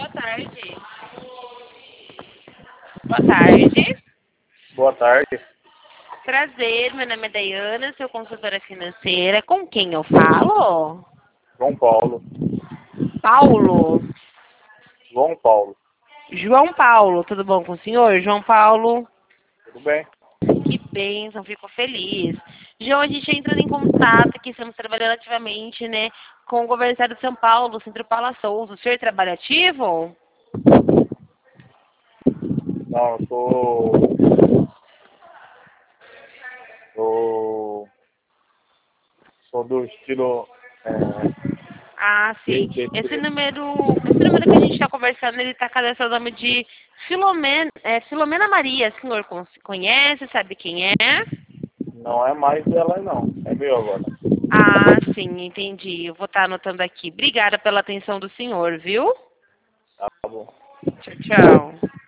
Boa tarde. Boa tarde. Boa tarde, Prazer, meu nome é Daiana, sou consultora financeira. Com quem eu falo? João Paulo. Paulo. João Paulo, João Paulo, tudo bom com o senhor? João Paulo, tudo bem? que bênção, fico feliz. João, a gente entra em contato aqui, estamos trabalhando ativamente, né, com o governador de São Paulo, Centro Paula Souza. O senhor trabalha ativo? Não, eu sou do estilo Ah, sim. Esse BTT. número que a gente está conversando, ele está cadastrado o nome de Filomena Maria. O senhor conhece, sabe quem é? Não é mais dela não, é meu agora. Ah, sim, entendi. Eu vou estar anotando aqui. Obrigada pela atenção do senhor, viu? Tá bom. Tchau, tchau.